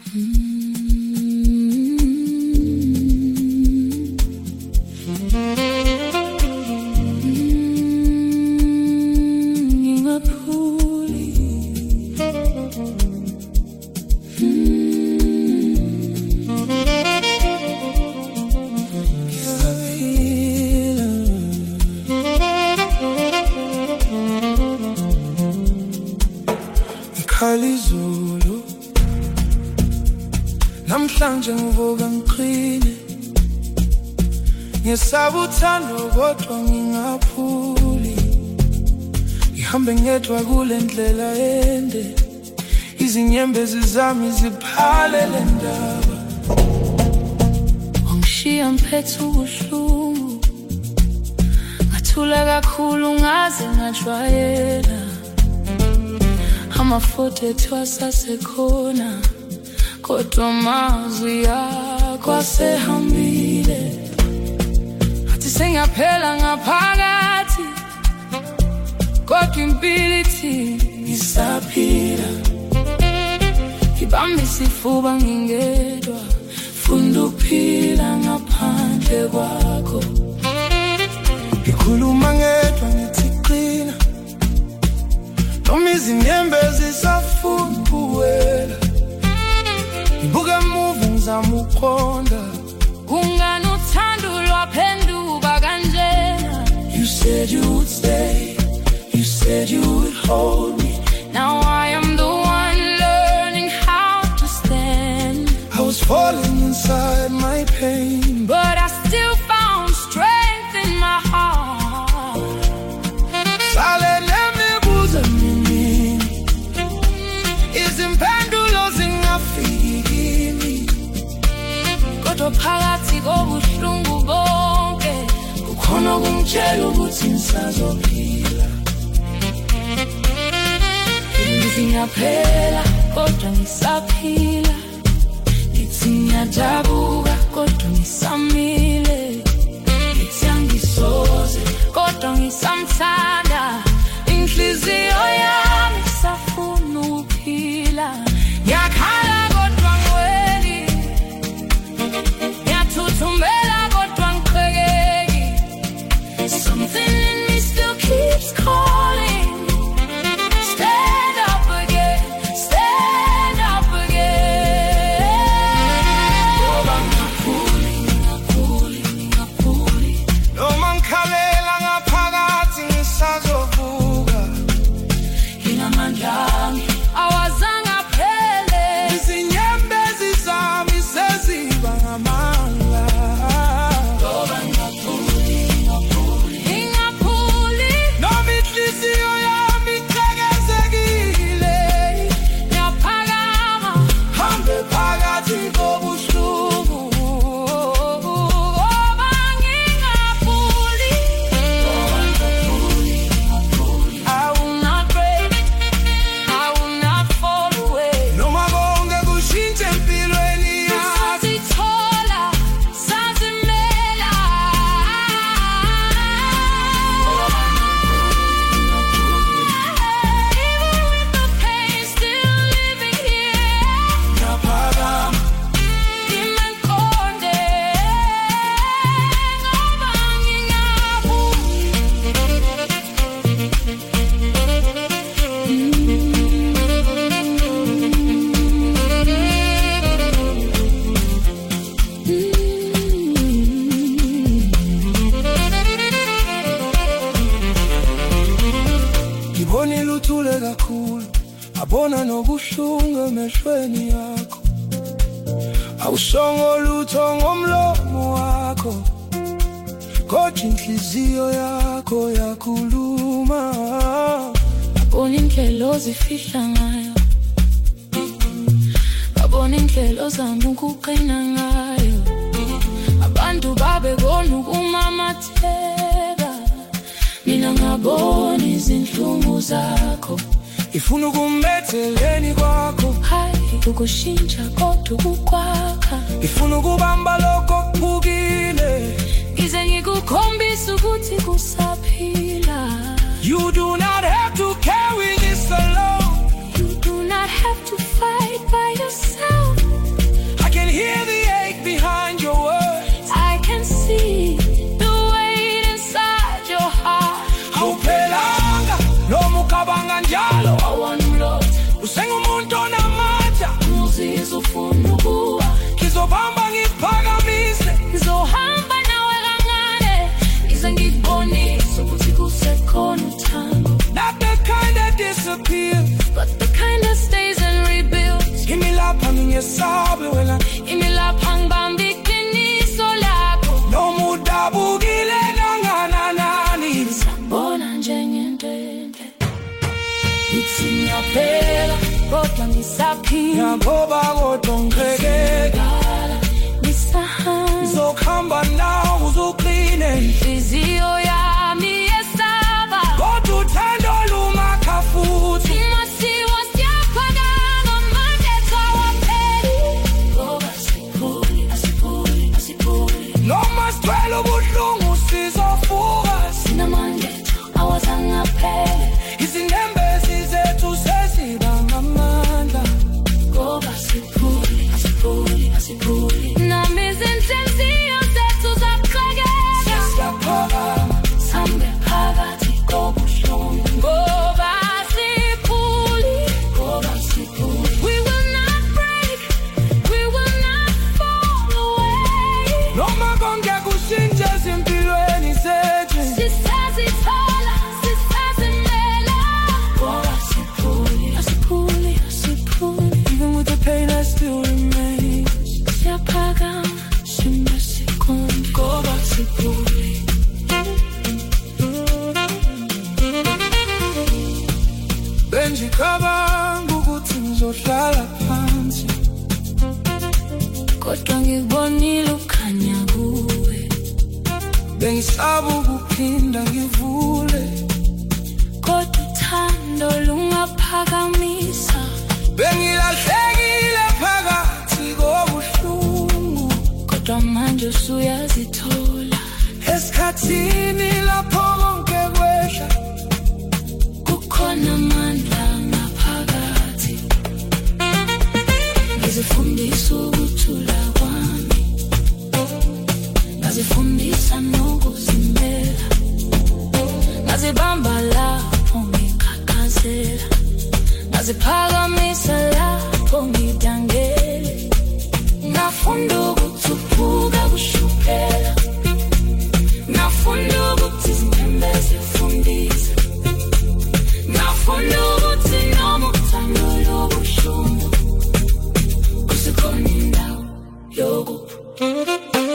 Izolo namhlanje ngivuka ngiqine ngesaba uthando kodwa ngingaphuli ngihambe ngedwa kule ndlela ende izinyembezi zami ziphale le ndaba wangishiya mphethe ubuhlungu ngathula kakhulu ngaze ngajwayela amafutha ethu asasekhona kodwa amazwi akho asehambile athi sengiyaphela ngaphakathi kodwa impilo ithi ngisaphila ngibambe isifuba ngingedwa funda ukuphila ngaphandle kwakho ngikhuluma ngedwa ngithi qina noma izinyembezi zisafuna ukuwela ngibuka emuva ngizama uqonda kungani uthando lwaphenduka kanjena. You said you would stay, you said you would hold me. Now I am the one learning how to stand. I was falling inside my pain, but I still found strength in my heart. Silent emibuza mini izimpendulo zingafikimi kodwa phakathi kobuhlungu bonke kukhona okungitshela ukuthi ngisazophila. Ngiyaphela kodwa ngisaphila ngithi ngiyajabuka kodwa ngisamile ngithi angisoze kodwa ngisamthanda inhliziyo yami isafuna ukuphila ngiyakhala kodwa ngweni ngiyathuthumela kodwa ngiqhekeki. Something in me still keeps calling. Abona nobuhlungu emehlweni yakho awusongo lutho ngomlomo wakho kodwa inhliziyo yakho yakhuluma. Abona indlela ozifihla ngayo abona indlela ozama ukuqina ngayo abantu babekona ukumamatheka mina ngabona izinhlungu zakho ifuna ukumetheleni kwakho hayi ukushintsha kodwa ukwakha ifuna ukubamba lokho kuphukile ngize ngikukhombisa ukuthi kusaphila. You do not have to carry this alone. You do not have to fight by yourself. ngesabe wena imilapha ngibamba iqiniso lakho noma udabukile kangakanani sambona njengentente ithi ngiyaphela kodwa ngisaphila ngoba kodwa ngikekeka ngizokuhamba nawe uzukline inhliziyo yami yesaba kodwa uthando lumakha futhi masiwa siyaphakama manje thawapheli ngoba asiphuli noma sithwele ubuhlungu sizofuka sinamandla awazangapheli izinyembezi zethu sezibanga amandla ngoba asiphuli nami izinhliziyo zethu zaxakeka siyaphakama sambe phakathi kobuhlungu ngoba asiphuli we will not break, we will not fall away noma konke kushintshe ezimpilweni zethu sisazithola sisazimela ngoba asiphuli even with the pain I still remain siyaphakama simba sikhona ngoba asiphuli benjicabanga ukuthi ngizohlala phansi kodwa ngibonile ukhanya kuwe bengisaba ukuphinda ngivule kodwa uthando lungaphakamisa bengilahlekile phakathi kobuhlungu kodwa manje usuyazithola esikhathini lapho konke kwehla kukhona amandla ngaphakathi ngizifundisa ukuthula kwami ngazifundisa nokuzimela ngazibamba lapho ngikhakhazela ngaziphakamisa lapho ngidangele ngafunda ukuthi ukuphuka kushuphela ngafunda ukuthi izinyembezi ziyafundisa ngafunda ukuthi noma uthando lobuhlungu kusekhona indawo yokuphuma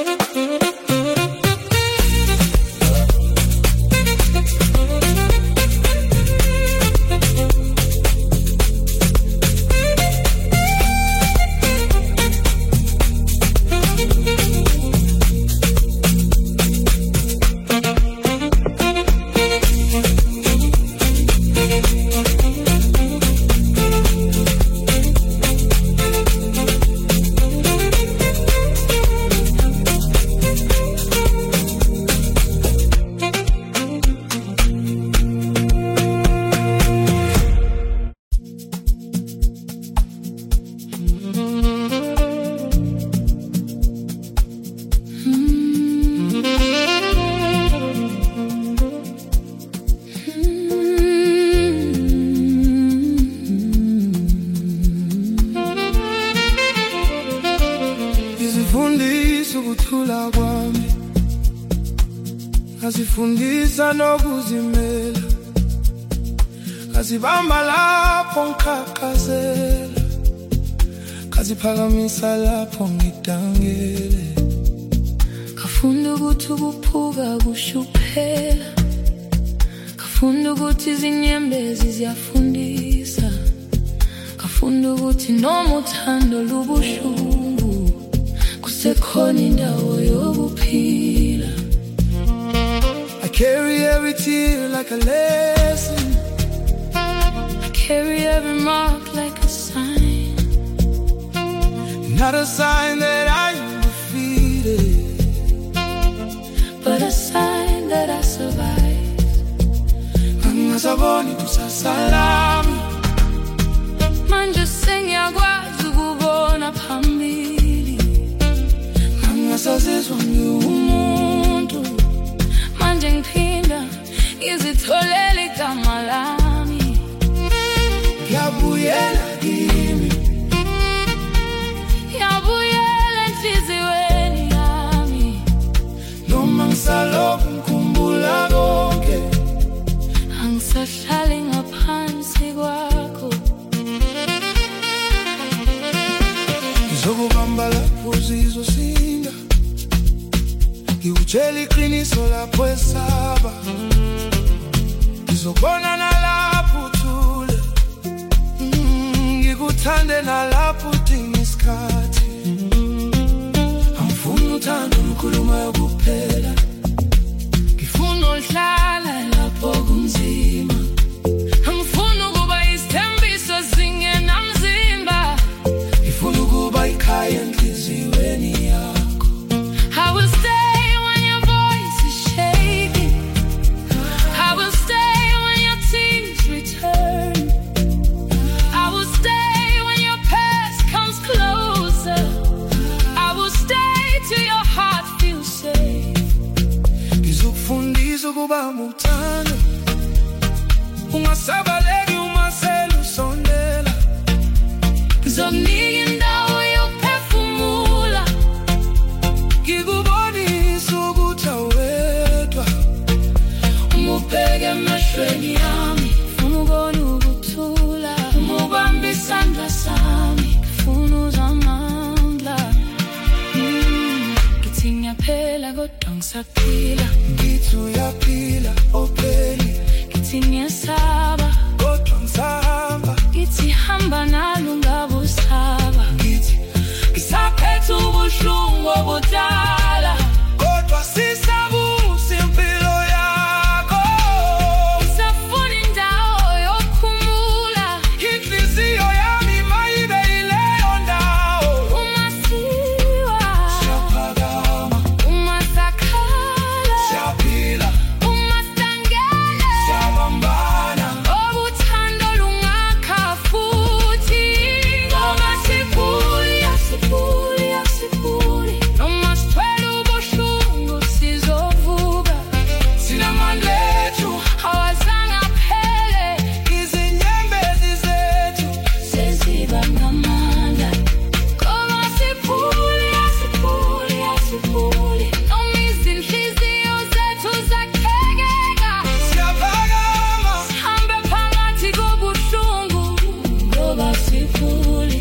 ukuthula kwami ngazifundisa nokuzimela ngazibamba lapho ngikhakhazela ngaziphakamisa lapho ngidangele ngafunda ukuthi ukuphuka kushuphela ngafunda ukuthi izinyembezi ziyafundisa ngafunda ukuthi noma uthando lubuhlungu kusekhona indawo yokuphila I carry every tear like a lesson I carry every mark like a sign not a sign that I am defeated but a sign that I survived angasaboni kusasalami manje sengiyakwazi ukubona phambili angasazizwa ngiwumuntu manje ngiphinda ngizitholele igama lami ngiyabuyela kimi ngiyabuyela enhliziyweni yami noma ngisalokhu ngikhumbula konke angisahlali ngaphansi Ngizokubamba lapho uzizosinda, ngikutshela iqiniso lapho esaba, ngizobona nalapho uthule, ngikuthande nalapho udinga isikhathi. Angifuni uthando olukhulumayo kuphela, ngifuna uhlala lapho kunzima. Angifuni ukuba isithembiso zingenamzimba, ngifuna ukuba ikhaya enhliziyweni yakho. I will stay when your voice is shaking, I will stay when your tears return, I will stay when your past comes closer, I will stay till your heart feels safe. Ngizokufundisa ukuba muthando, ungasabaleki uma selusondela. Ngizokunika indawo yokuphefumula, ngikubonisa ukuthi awedwa. Uma ubheka emehlweni yami, ngifuna ukubona ukuthula. Uma ubamba isandla sami, ngifuna uzwe amandla. Ngithi ngiyaphela kodwa ngisaphila, ngithi uyaphila opheli. Ngithi ngiyasaba kodwa ngisahamba, ngithi hamba nalo ungabe usaba. Ngithi ngisaphethe ubuhlungu obudala, kodwa sisabusa impilo yakho. Ngisafuna indawo yokukhumula, inhliziyo yami mayibe yileyo ndawo. Uma siwa siyaphakama, uma sakhala siyaphila, uma sihlangene siyabambana. Obuthando lungakha futhi, ngoba siphuli asiphuli asiphuli. Noma sithwele ubuhlungu sizovuka, sinamandla ethu awazange aphele. Izinyembezi zethu seziba ngamandla, ngoba siphuli asiphuli asiphuli. Noma izinhliziyo zethu zakhekeka, siyaphakama sihambe phakathi kobuhlungu, ngoba siphuli.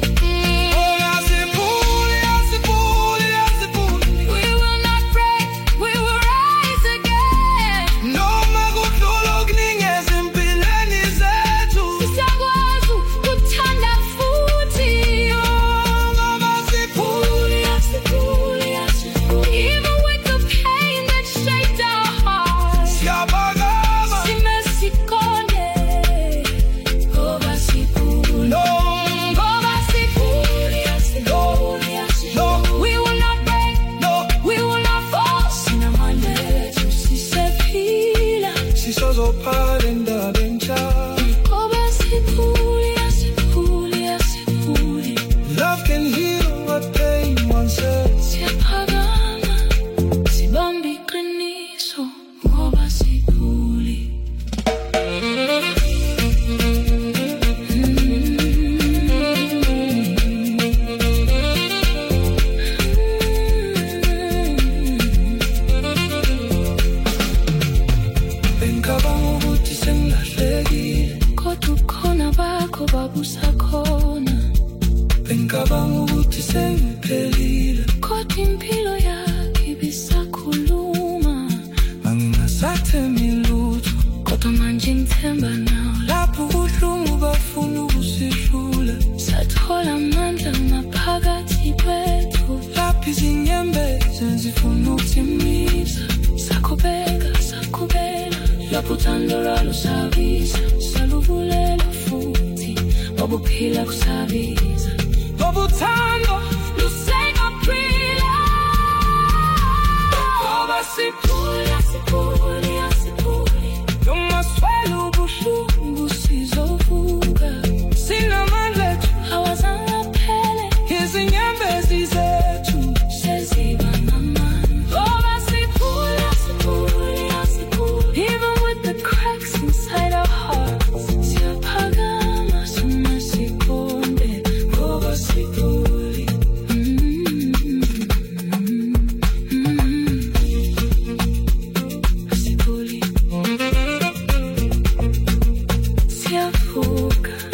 Asiphuli asiphuli asiphuli. We will not break, we will rise again. Noma kudlula okuningi ezimpilweni zethu, sisakwazi ukuthanda futhi. Ngoba siphuli asiphuli asiphuli. Even with the pain that shaped our hearts, siyaphakama sime siqonde, ngoba siphuli. Ngoba siphuli asiphuli asiphuli. We will not break, we will not fall. Sinamandla ethu sisephila, sisazophala indaba entsha. Ngoba siphuli asiphuli asiphuli. Love can heal what pain once said. Siyaphakama sibambe iqiniso, ngoba siphuli. Bengicabanga ukuthi sengilahlekile, kodwa ukhona bakho babusakhona. Bengicabanga ukuthi sengiphelile, kodwa impilo yakho ibisakhuluma. Mangingasathembi lutho, kodwa manje ngithemba nawe. Lapho ubuhlungu bafuna ukusihlula, sathola amandla ngaphakathi kwethu. Lapho izinyembezi zifuna ukuthimisa, sakhubeka sakhubela. Lapho uthando lwalusabisa, saluvulela futhi. Obuphila kusabiza, obuthando lusengaphila. Ngoba siphuli asiphuli asiphuli. Noma sithwele ubuhlungu sizovuka, sinamandla ethu awazange aphele. Izinyembezi zethu seziba ngamandla, ngoba siphuli asiphuli asiphuli. Even with the cracks inside our hearts, siyaphakama sima siqonde, ngoba siphuli. Asiphuli. Siyavuka.